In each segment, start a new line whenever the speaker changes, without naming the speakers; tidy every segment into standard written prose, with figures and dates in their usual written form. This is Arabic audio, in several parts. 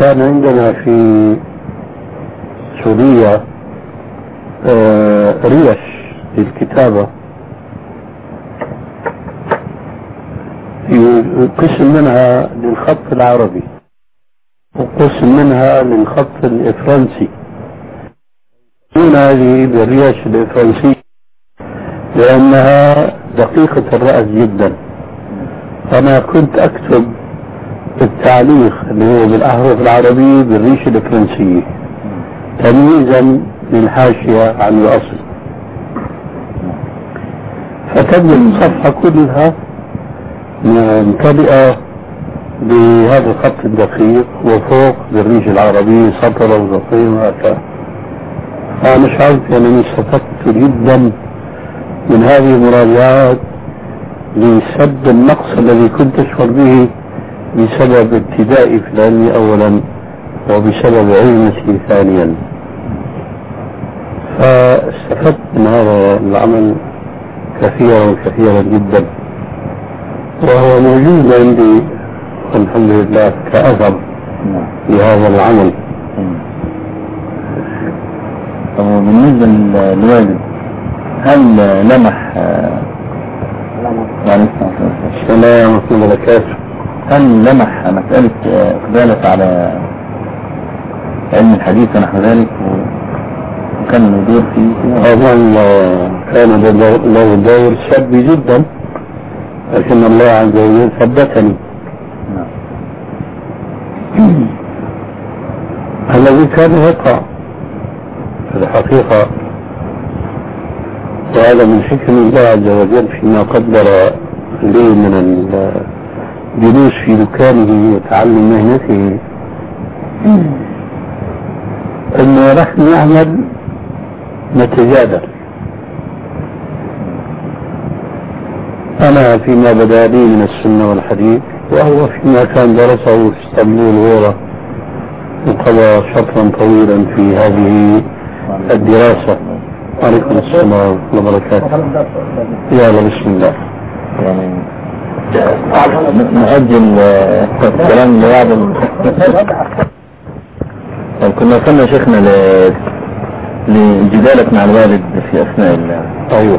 كان عندنا في سوريا ريش للكتابة، قسم منها للخط العربي وقسم منها للخط الفرنسي. من هذه بالريش الفرنسية لأنها دقيقة الرأس جدا، فأنا كنت أكتب التعليق اللي هو بالأحرف العربية بالريش الفرنسية تمييزا للحاشية عن الأصل، فتبدو الصفحة كلها ممتلئة بهذا الخط الدقيق، وفوق بالريش العربية سطر وسطرين وهكذا. أنا شعرت أنني استفدت جدا من هذه المراجعات لسد النقص الذي كنت أشعر به بسبب ابتدائي في العلم أولا وبسبب علمتي ثانيا. فاستفدت من هذا العمل كثيرا جدا، وهو موجود عندي الحمد لله كأثر لهذا العمل.
وبالنسبة للوالد، هل لمح
السلام ورحمة الله وبركاته،
هل لمح مسألة إقبالك على علم الحديث ونحو ذلك وكان له دور فيه؟
طبعا كان له دور سلبي جدا، لكن الله عز وجل ثبتني. الذي كان يقع في الحقيقة، وهذا من حكم الله عز وجل فيما قدر لي من الجلوس في دكانه وتعلم مهنته، انه نحن نعمل نتجادل. انا فيما بدا لي من السنة والحديث، وهو فيما كان درسه في اسطنبول غورة وقضى شطرا طويلا في هذه الدراسة. عليكم السلام ورحمة الله وبركاته. يلا بسم الله.
نأجل الكلام لبعض. كنا وصلنا شيخنا لجدالك مع الوالد في أثناء
أيوه.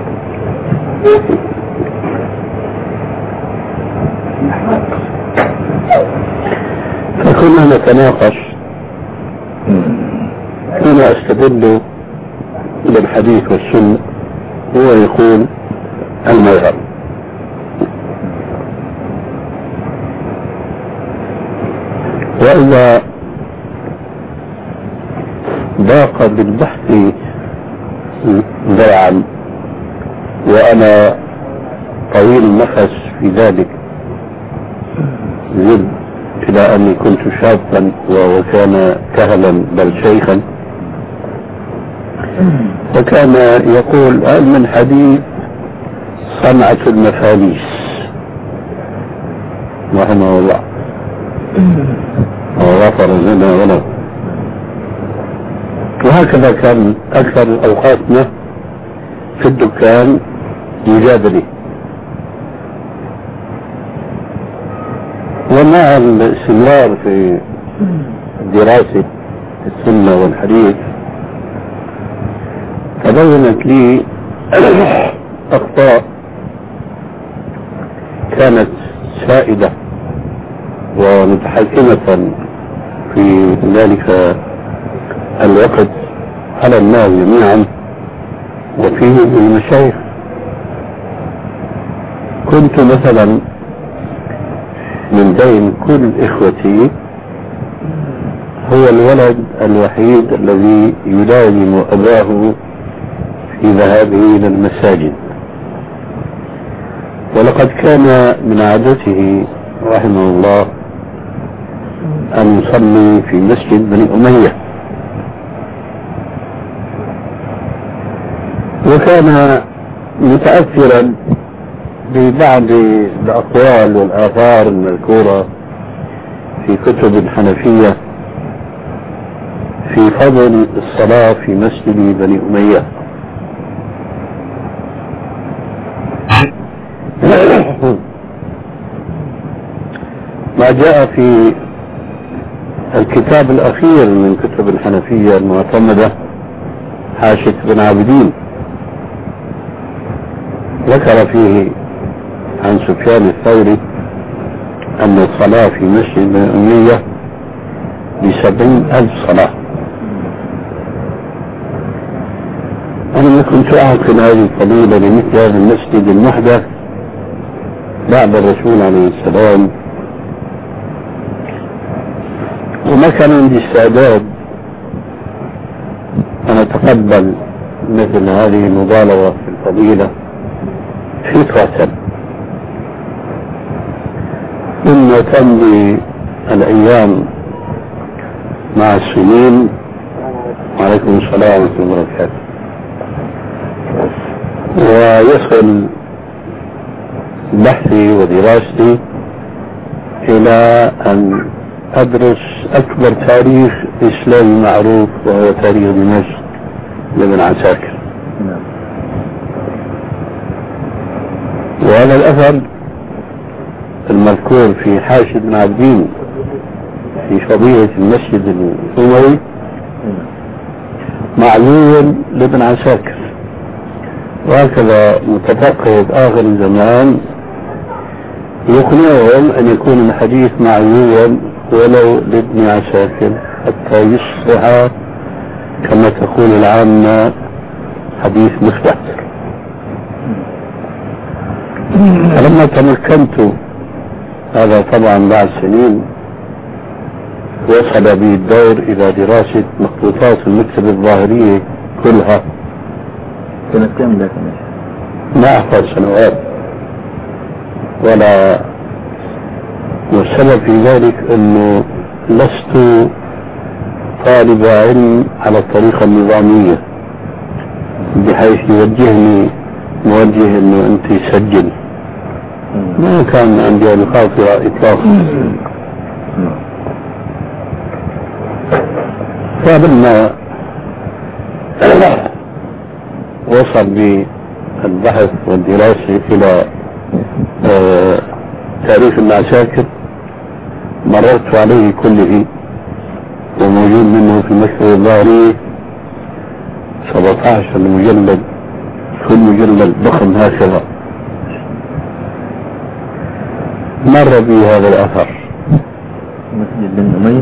فكنا نتناقش، كنا أستدل بالحديث والسنة، هو يقول المذهب. وإذا ضاق بالبحث ذرعا وأنا طويل النفس في ذلك، زد إلى أني كنت شابا وكان كهلا بل شيخا، وكان يقول علم الحديث صنعة المفاليس رحمه الله وغفر لنا وله. وهكذا كان أكثر أوقاتنا في الدكان يجادلي. ومع الاستمرار في دراسة السنة والحديث تبينت لي أخطاء كانت سائدة ومتحكمة في ذلك الوقت على الناس جميعا وفيهم المشايخ. كنت مثلا من بين كل إخوتي هو الولد الوحيد الذي يلازم أباه في ذهابه إلى المساجد، ولقد كان من عادته رحمه الله أن يصلي في مسجد بني أمية، وكان متأثرا ببعض الأقوال والآثار المذكورة في كتب الحنفية في فضل الصلاة في مسجد بني أمية. ما جاء في الكتاب الأخير من كتب الحنفية المعتمدة حاشية ابن عابدين ذكر فيه عن سفيان الثوري أن الصلاة في مسجد بني أمية ب70,000 صلاة. أنا ما كنت أعقل هذه الفضيلة لمثل هذا المسجد المحدث بعد الرسول عليه السلام، وما كان عندي استعداد أن أتقبل مثل هذه المبالغة في الفضيلة فكرة. ثم تمضي الأيام مع السنين. وعليكم السلام ورحمة الله وبركاته. ويصل بحثي ودراستي إلى أن أدرس أكبر تاريخ إسلامي معروف وهو تاريخ دمشق لابن عساكر. وهذا الأثر المذكور في حاشية ابن عابدين في فضيلة المسجد الأموي معلول لابن عساكر، وهكذا متفقه آخر الزمان يقنعهم أن يكون الحديث معلولا ولو لابن عساكر حتى يصبح كما تقول العامة حديث مستحسن. فلما تمكنت، هذا طبعا بعد سنين، وصل بي الدور إلى دراسة مخطوطات المكتبة الظاهرية كلها.
سنة كم لك؟
ما أحفظ سنوات ولا، والسبب في ذلك أنه لست طالب علم على الطريقة النظامية بحيث يوجهني موجه أنه أنت سجل. ما كان عندي الخاطرة إطلاقا. فلما وصل بالبحث والدراسة إلى تاريخ ابن عساكر مررت عليه كله، وموجود منه في المكتبة الظاهرية 17 مجلد، كل مجلد ضخم هكذا. مر بي هذا الأثر
مسجد بن أمية.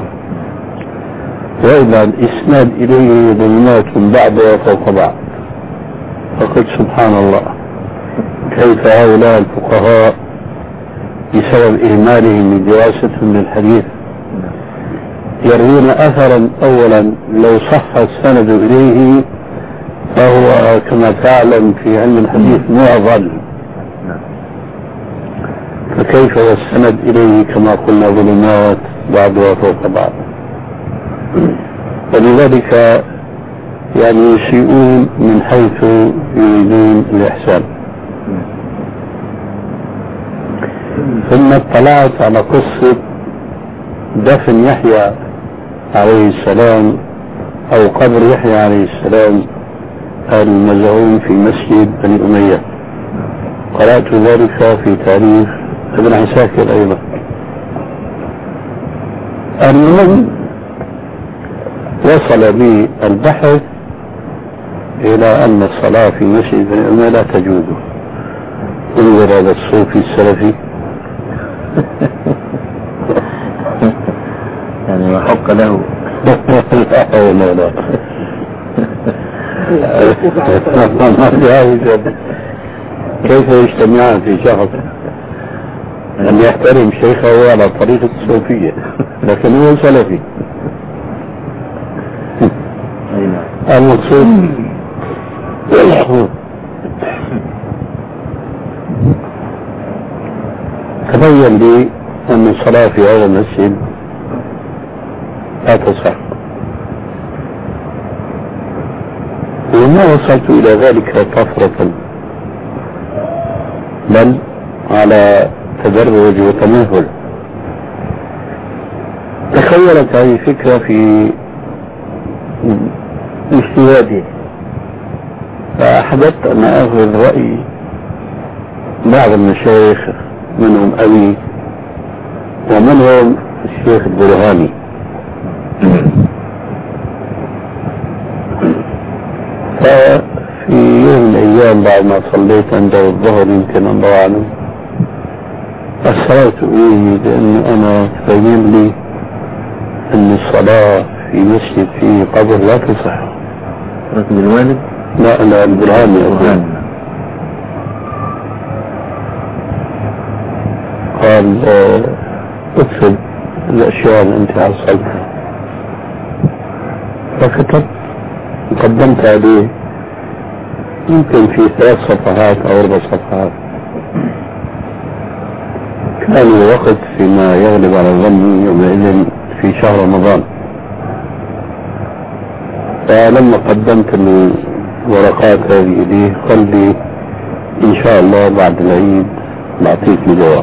وإذا الإسناد إليه ظلمات بعضها فوق بعض، فقلت سبحان الله كيف هؤلاء الفقهاء بسبب إهمالهم لدراستهم للحديث يروون أثرا أولا لو صح السند إليه فهو كما تعلم في علم الحديث معضل، فكيف والسند إليه كما قلنا ظلمات بعضها فوق بعض. ولذلك يعني يسيئون من حيث يريدون الإحسان. ثم اطلعت على قصة دفن يحيى عليه السلام أو قبر يحيى عليه السلام المزعوم في مسجد بني أمية. قرأت ذلك في تاريخ ابن عساكر أيضا. المهم وصل بي البحث إلى أن الصلاة في مسجد بني أمية لا تجوز. انظر هذا الصوفي السلفي
يعني وحق له.
لا كيف يجتمعان في شخص أن يحترم شيخه على طريقة الصوفية لكن هو سلفي. المقصود تبين لي أن الصلاة في هذا المسجد لا تصح، وما وصلت إلى ذلك طفرة بل على تدرج وتمهل. تخيلت هذه الفكرة في اجتهادي، فأحببت أن أخذ رأي بعض المشايخ منهم أبي ومنهم الشيخ البرهاني اليوم بعد ما صليت عنده الظهر يمكن الله أعلم أسررت إليه لأن أنا تبين لي أن الصلاة في مسجد فيه قبر لا تصح.
راتب الوالد؟
لا البرهاني قال اكتب الأشياء اللي أنت حصلتها، فكتبت وقدمت عليه يمكن في 3 صفحات أو 4 صفحات. كان الوقت فيما يغلب على ظني يومئذ في شهر رمضان، فلما قدمت الورقات هذه إليه قال لي إن شاء الله بعد العيد نعطيك جواب.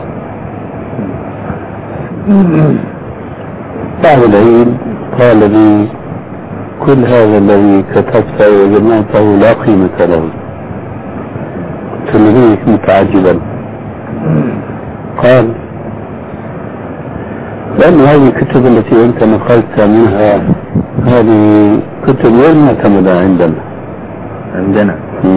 بعد العيد قال لي كل هذا الذي كتبته وجمعته لا قيمة له. قلت له متعجبا. قال لأن هذه الكتب التي أنت نقلت منها هذه كتب غير معتمدة عندنا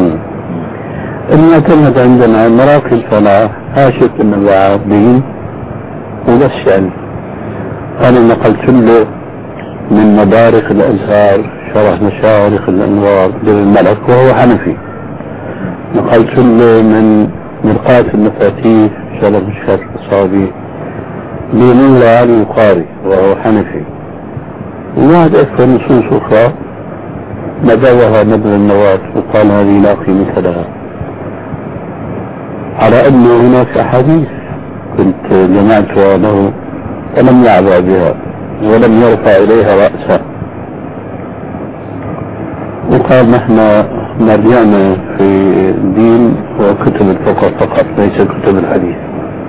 المعتمد عندنا مراكز الفلاح هاشة النبعين وبس. يعني أنا نقلت له من مبارك الأزهار شرح مشارق الأنوار للملك وهو حنفي، نقلت له من مرقاة المفاتيح شرح مشارق الصابي لنور علي القاري وهو حنفي، وواحد أكثر نصوص أخرى مدوها نبذ النواة وقال هذه لا قيمة لها، على أن هناك أحاديث كنت جمعتها له ولم يعبأ بها ولم يرفع إليها رأسا، وقال نحن مرجعنا في الدين وكتب الفقه فقط ليس كتب الحديث.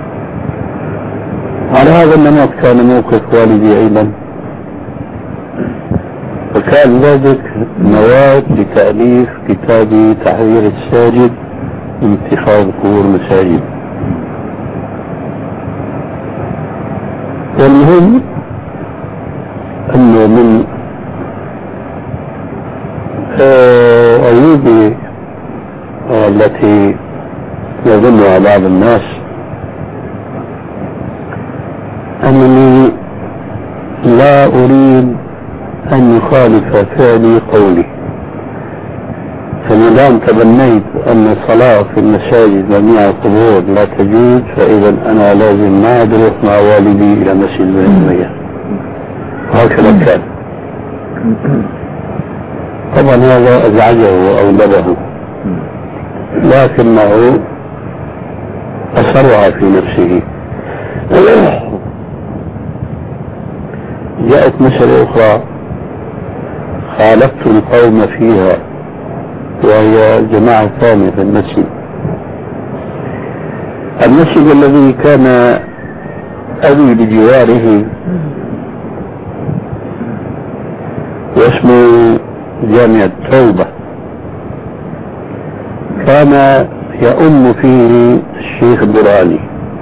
على هذا النمط كان موقف والدي أيضا، وكان ذلك نواة لتأليف كتاب تحرير الساجد من اتخاذ قبور مساجد. والمهم أنه من عيوبي التي يظنها بعض الناس أنني لا أريد أن يخالف فعلي قولي، فما دام تبنيت أن الصلاة في المساجد جميع القبور لا تجوز فإذا أنا لازم ما أروح مع والدي إلى مسجد بني أمية. هكذا كان. طبعا هذا أزعجه وأغضبه، لكنه أصرها في نفسه. جاءت مسألة أخرى خالفت القوم فيها وهي الجماعة الثانية في المسجد الذي كان أبي بجواره واسمه جامع التوبة، كان يؤم فيه الشيخ الدراني،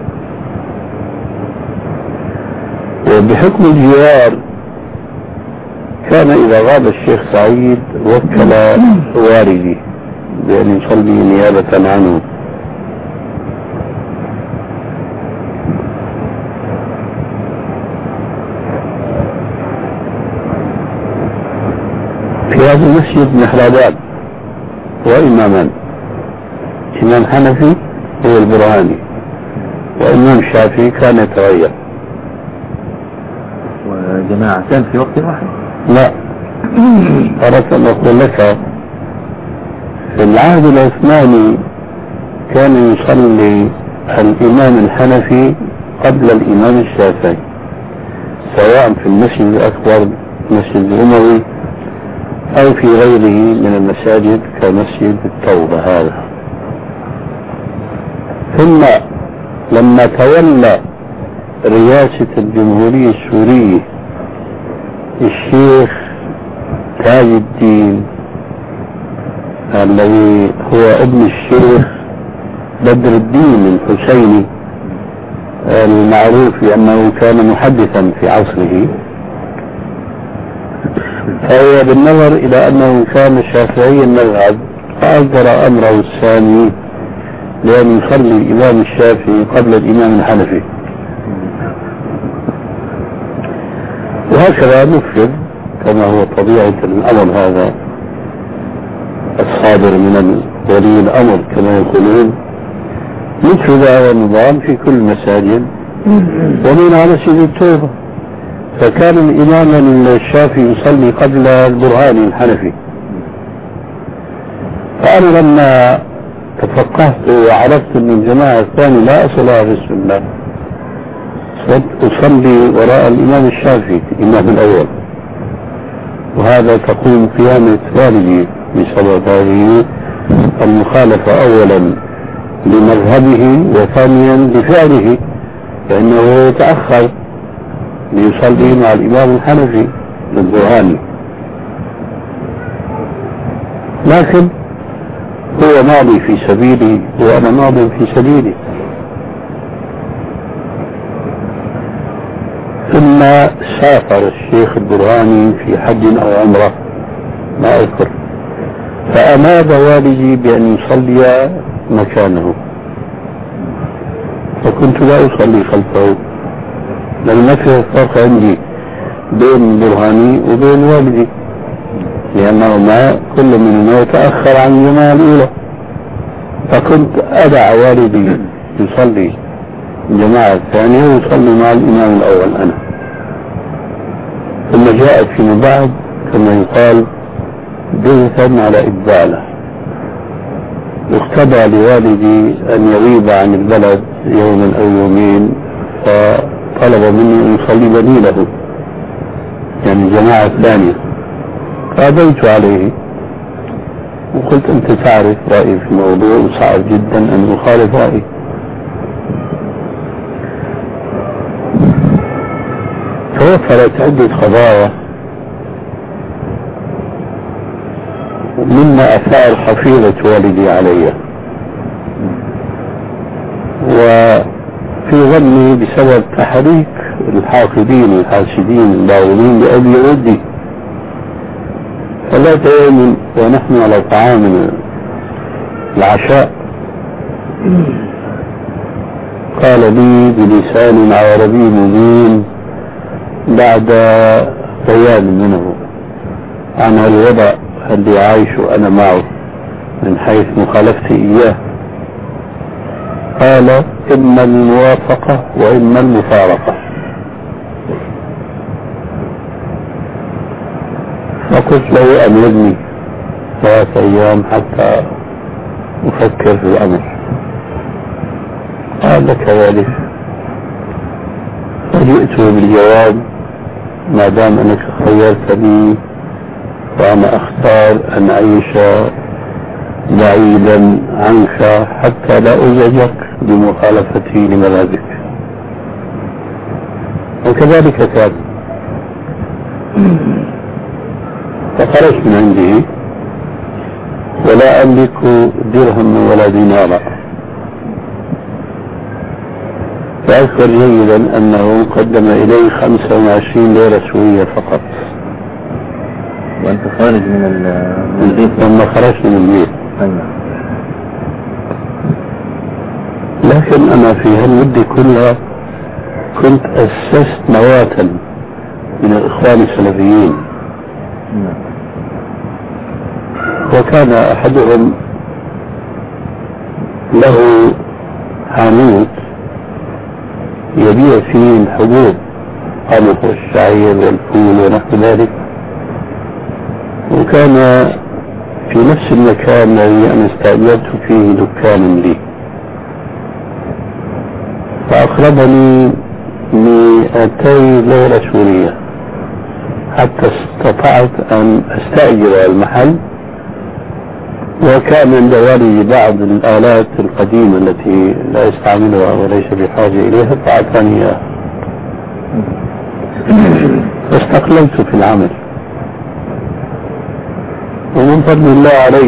وبحكم الجوار كان إذا غاب الشيخ سعيد وكل والدي بأن يصلي نيابة عنه. في هذا المسجد محرابات وإمامان، إمام حنفي هو البرهاني وإمام شافعي كان يتغير.
وجماعتان في وقت واحد؟
لا، أردت أن أقول لك في العهد العثماني كان يصلي الإمام الحنفي قبل الإمام الشافعي سواء في المسجد الأكبر المسجد الأموي أو في غيره من المساجد كمسجد التوبة هذا. ثم لما تولى رئاسة الجمهورية السورية الشيخ تاج الدين الذي هو ابن الشيخ بدر الدين الحسيني المعروف بأنه كان محدثا في عصره، فهو بالنظر إلى أنه كان شافعي المذهب فأجر أمره الثاني لأن يصلي الإمام الشافعي قبل الإمام الحنفي. وهكذا نفرض كما هو طبيعة الأمر هذا الصادر من ولي الأمر كما يقولون، نفرض هذا النظام في كل المساجد ومنها مسجد التوبة. فكان الإمام الشافعي يصلي قبل البرهاني الحنفي. فأنا لما تفقهت وعرفت أن الجماعة الثانية لا أصل لها في السنة صرت أصلي وراء الإمام الشافعي الإمام الأول، وهذا تقوم قيامة والدي بسبب هذه المخالفة أولا لمذهبه وثانيا لفعله، لأنه يتأخر ليصلي مع الإمام الحنفي البرهاني، لكن هو ماضي في سبيلي وأنا ماضي في سبيلي. ثم سافر الشيخ البرهاني في حج أو عمرة ما أذكر، فأماد والدي بأن يصلي مكانه، فكنت لا أصلي خلفه لأن ما في فرق عندي بين البرهاني وبين والدي، لأنهما كل منهما يتأخر عن الجماعة الأولى، فكنت أدع والدي يصلي الجماعة الثانية ويصلي مع الإمام الأول أنا. ثم جاءت فيما بعد كما يقال بيثا على إبداله، اقتضى لوالدي أن يغيب عن البلد يوما أو يومين، فطلب مني أن يصلي بديله يعني الجماعة الثانية، فأبيت عليه وقلت أنت تعرف رأيي في الموضوع وصعب جدا أن أخالف رأيي. توفرت عدة قضايا مما أثار حفيظة والدي علي، وفي ظني بسبب تحريك الحاقدين الحاسدين الباغضين لأبي ودي. فذات يوم ونحن على طعام العشاء قال لي بلسان عربي مبين بعد بيان منه عن الوضع الذي عايش أنا معه من حيث مخالفتي إياه، قال إما الموافقة وإما المفارقة. فقلت له أمرني 3 أيام حتى أفكر في الأمر. قال كذلك، فجئت بالجواب ما دام أنك خيرتني وأنا أختار أن أعيش بعيدا عنك حتى لا أزعجك بمخالفتي لمذهبك. وكذلك كان. فخرجت من عنده ولا أملك درهم ولا دينارا. فأذكر جيدا أنه قدم إلي 25 ليرة سورية فقط.
وأنت خارج من البيت؟
لما خرجت من البيت. لكن أنا في هالمدة كلها كنت أسست نواة من الإخوان السلفيين، وكان أحدهم له حانوت يبيع فيه الحبوب قمح والشعير والفول ونحو ذلك، وكان في نفس المكان الذي أنا استأجرت فيه دكان لي، فأقربني 200 ليرة سورية حتى استطعت أن أستأجر المحل. وكان عند والدي بعض الآلات القديمة التي لا يستعملها وليس بحاجة إليها فأعطاني إياها، فاستقللت في العمل، ومن فضل الله علي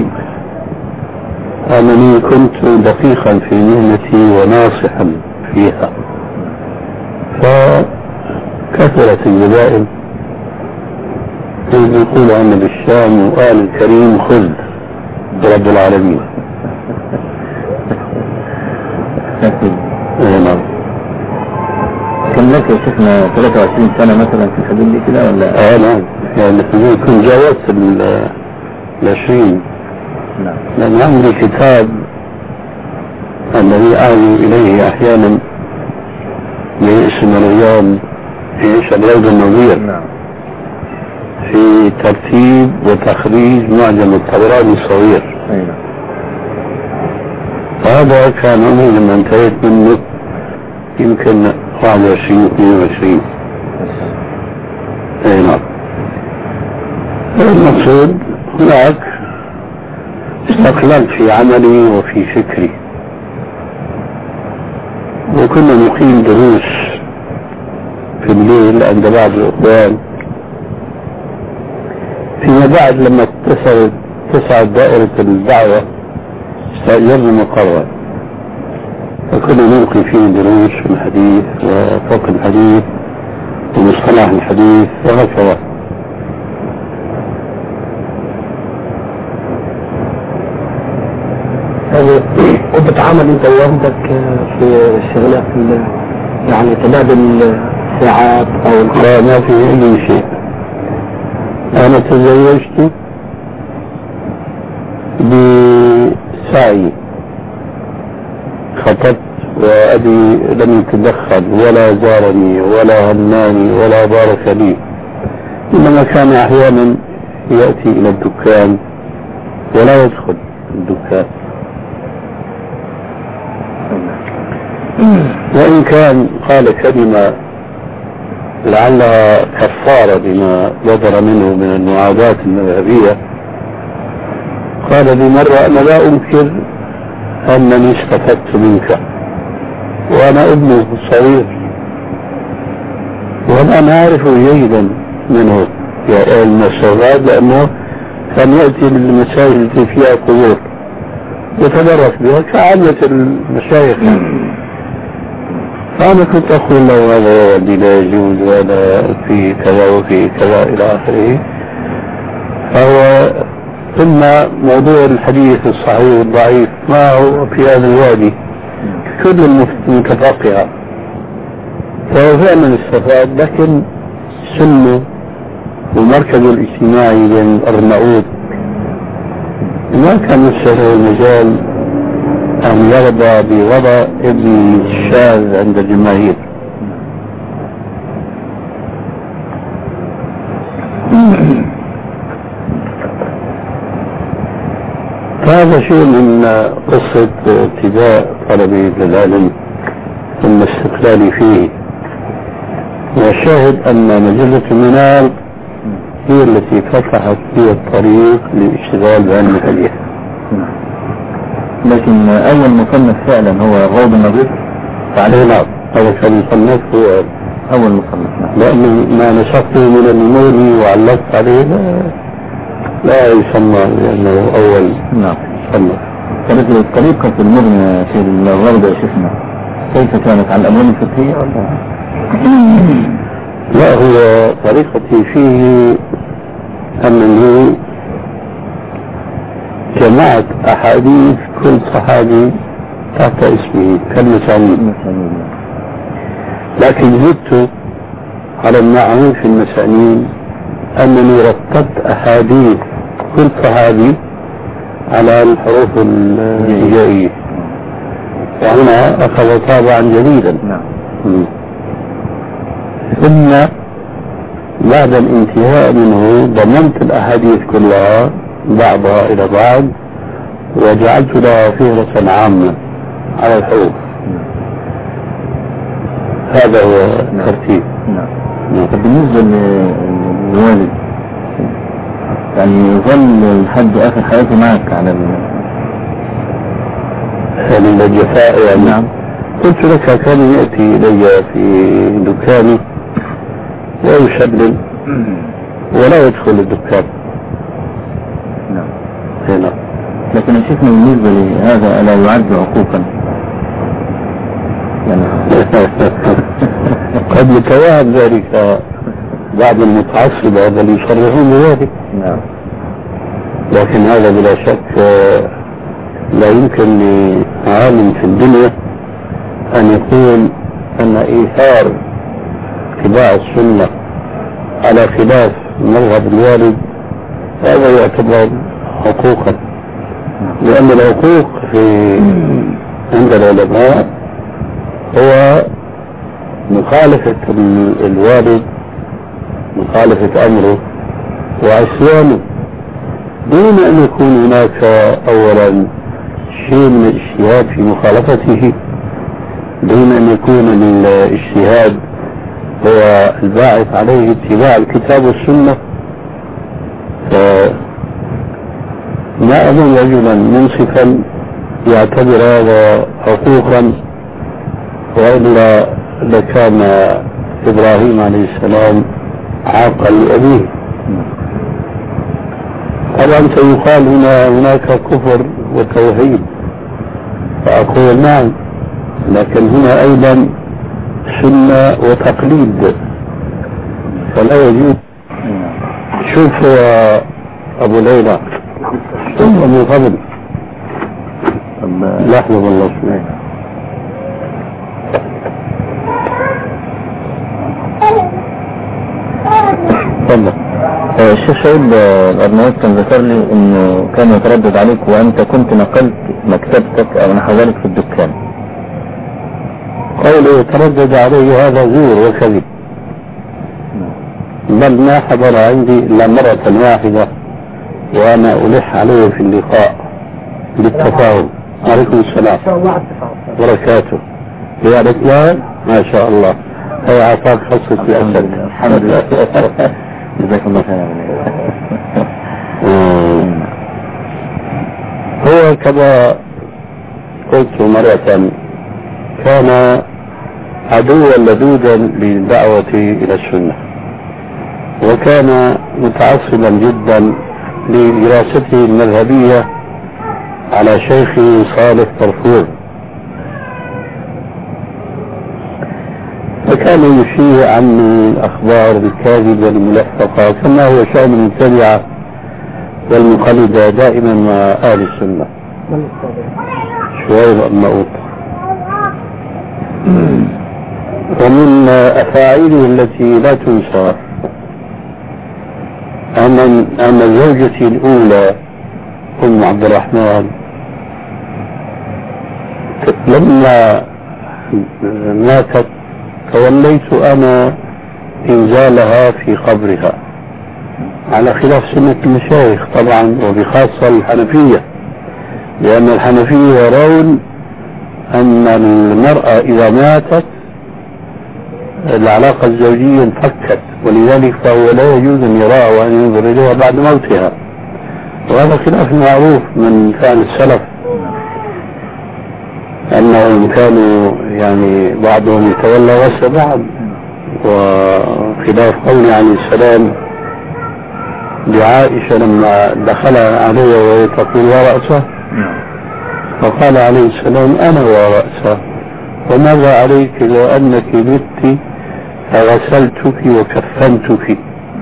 أنني كنت دقيقا في مهنتي وناصحا فيها، فكثرت الجبائل يقول أن بالشام وآل الكريم خذ، رب العالمين. نعم.
كم لك يا شيخنا 23 سنة مثلا في الحدود دي كده ولا؟
نعم، يعني يكون جاوزت 20.
نعم.
لأن عندي كتاب الذي آوي إليه أحيانا باسم الرياض في الروض النظير.
نعم.
في ترتيب وتخريج معجم الطبراني الصغير.
أيوة.
فهذا كان عمري لما انتهيت منه يمكن 21-22. اي نعم. المقصود هناك استقللت في عملي وفي فكري، وكنا نقيم دروس في الليل عند بعض الأخوان. فيما بعد لما تصعد دائرة الدعوة استأجرنا مقرا، فكنا نلقي فيه دروس في الحديث وفقه الحديث ومصطلح الحديث وهكذا.
وبتعامل انت ووالدك في الشغلات يعني تبادل ساعات او
لا، ما في اي شيء. انا تزوجت بسعي، خطبت وابي لم يتدخل ولا زارني ولا هناني ولا بارك لي، انما كان احيانا ياتي الى الدكان ولا يدخل الدكان، وإن كان قال كلمة لعلها كفارة بما بدر منه من المعاداة المذهبية. قال لي مرة: أنا لا أنكر أنني استفدت منك وأنا ابنه الصغير، وأنا أعرف جيدا منه يا المساجد، لأنه كان يأتي للمساجد التي فيها قبور يتدرس بها كعادة المشايخ. فأنا كنت أقول له: هذا يا ولدي لا يجوز، ولا في كذا وفي كذا إلى آخره. فهو ثم موضوع الحديث الصحيح والضعيف ما هو في هذا الوادي، كل المتفقهة، فهو فعلا استفاد، لكن سنه ومركزه الاجتماعي بين الأرناؤوط ما كان يسهل المجال أن يرضى بوضع ابن الشاذ عند الجماهير. هذا شيء من قصة ابتداء طلبي للعلم ثم استقلالي فيه. والشاهد أن مجلة المنال هي التي فتحت لي الطريق للاشتغال بعلم الحديث.
لكن أول مصنف فعلا هو الروض النظير.
نعم، هذا كان مصنف هو
أول مصنف.
لأن ما نشقته من المولي وعلقت عليه لا يسمى لأنه أول.
نعم.
مصنف.
كانت الطريقة في المبنى في الغرب يا شيخنا كيف كانت على الأبواب الفقهية ولا؟
لا، هو طريقتي فيه أنني جمعت أحاديث كل صحابي تحت اسمه كالمسانيد، لكن زدت على المعروف في المسانيد أنني رتبت أحاديث كل صحابي على الحروف الهجائية، وهنا أخذ طابعا جديدا. ثم بعد الانتهاء منه ضمنت الأحاديث كلها بعضها إلى بعض وجعلت لها فهرسا عامة على الحروف. هذا هو الترتيب.
طب بالنسبة للوالد يعني يظل لحد آخر حياته معك على
يعني الجفاء يعني.
نعم.
قلت لك كان يأتي إلي في دكاني ويشلل ولا يدخل الدكان.
نعم.
هنا.
لكن يا شيخنا بالنسبة لهذا ألا يعد عقوقا؟
قد يتوهم ذلك بعض المتعصبة بل يصرحون بذلك.
نعم.
لكن هذا بلا شك لا يمكن لعالم في الدنيا أن يقول أن إيثار اتباع السنة على خلاف مذهب الوالد هذا يعتبر حقوقا، لأن الحقوق عند العلماء هو مخالفة الوالد، مخالفة أمره وعصيانه، دون أن يكون هناك أولا شيء من الاجتهاد في مخالفته، دون أن يكون الاجتهاد هو الباعث عليه اتباع الكتاب والسنة. فما أظن رجلا منصفا يعتبر هذا حقوقا، وإلا لكان إبراهيم عليه السلام عاقا لأبيه. طبعا سيقال هناك كفر وتوحيد، فأقول نعم، لكن هنا أيضا سنة وتقليد، فلا يجوز. شوف أبو ليلى، شوف أبو فضل، لحظة والله شوي.
تفضل. الشيخ شعيب الأرناؤوط كان ذكر لي انه كان يتردد عليك وانت كنت نقلت مكتبتك او نحو ذلك في الدكان.
قوله يتردد عليه هذا زور وكذب، بل ما حضر عندي الا مرة واحدة وانا الح عليه في اللقاء بالتفاهم. عليكم السلام وبركاته. يا رجال ما شاء الله، هي عطاك خصك في أسد.
الحمد لله. جزاك الله خير.
هو كما قلت مرة كان عدوا لدودا للدعوة إلى السنة، وكان متعصبا جدا لدراسته المذهبية على شيخه صالح طرفور، فكان يشيع عني الأخبار الكاذبة الملفقة كما هو شأن المتبعة والمقلدة دائما مع أهل السنة. شوية الأرناؤوط. ومن أفاعيله التي لا تنسى أن زوجتي الأولى أم عبد الرحمن لما ماتت توليت أنا إنزالها في قبرها، على خلاف سنة المشايخ طبعا، وبخاصة الحنفية، لأن الحنفية يرون أن المرأة إذا ماتت العلاقة الزوجية انفكت، ولذلك فهو لا يجوز أن يراها وأن ينظر إليها بعد موتها، وهذا خلاف معروف من فعل السلف، أنهم كانوا يعني بعضهم يتولى غسل بعض، وخلاف قول عليه السلام لعائشة لما دخل عليها وهي تقول ورأسه، فقال عليه السلام أنا ورأسه، وماذا عليك لو أنك مت فغسلتك وكفنتك.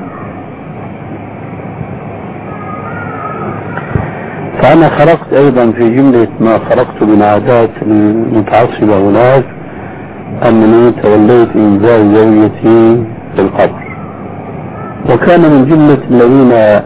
فأنا خرقت أيضا في جملة ما خرقت من عادات المتعصبة هناك أنني توليت إنزال زوجتي في القبر، وكان من جملة الذين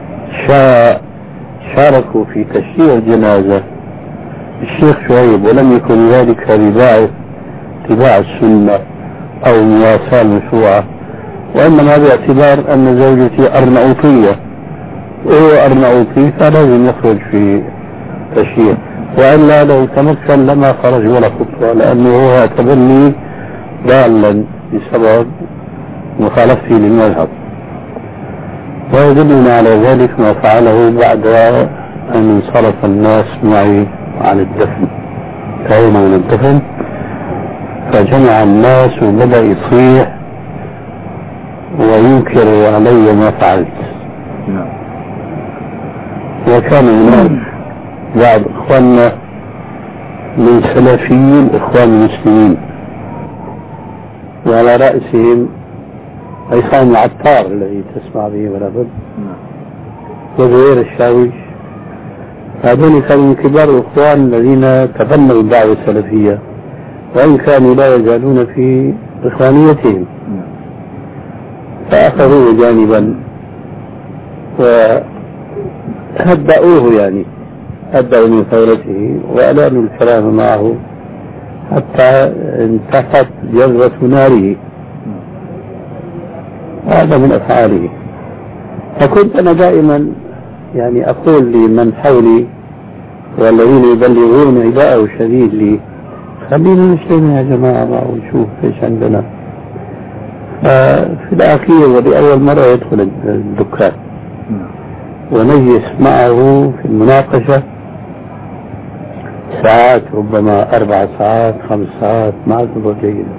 شاركوا في تشييع الجنازة الشيخ شعيب، ولم يكن ذلك بباعث اتباع السنة أو مواساة المشروعة، وإنما باعتبار أن زوجتي أرناؤوطية وهو أرناؤوطي فلازم يخرج في تشييع، وإلا لو تمكن لما خرج ولا خطوة، لأنه هو اعتبرني ضالا بسبب مخالفتي للمذهب. ويدلنا على ذلك ما فعله بعد أن انصرف الناس معي عن الدفن، انتهينا من الدفن فجمع الناس وبدأ يصيح وينكر علي ما فعلت. وكان هناك بعض إخواننا من سلفيين إخوان المسلمين، وعلى رأسهم عصام العطار الذي تسمع به ولا بد، وزهير الشاويش. هذول كانوا من كبار الإخوان الذين تبنوا الدعوة السلفية، وإن كانوا لا يزالون في إخوانيتهم، فأخذوه جانبا وهدأوه، يعني هدأوا من ثورته وألانوا الكلام معه حتى انتهت جذوة ناره. هذا من أفعاله. فكنت أنا دائما يعني أقول لمن حولي والذين يبلغون نداءه الشديد لي: خلينا نسلم يا جماعة ونشوف ايش عندنا. في الأخير ولأول مرة يدخل الدكان ونجلس معه في المناقشة ساعات، ربما 4 ساعات 5 ساعات، ما أذكر جيدا.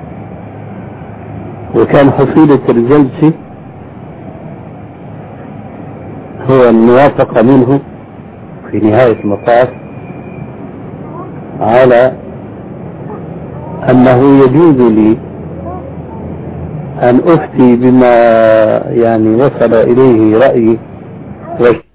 وكان حصيلة الجلسة هو الموافقة منه في نهاية المطاف على أنه يجوز لي أن أفتي بما يعني وصل إليه رأيي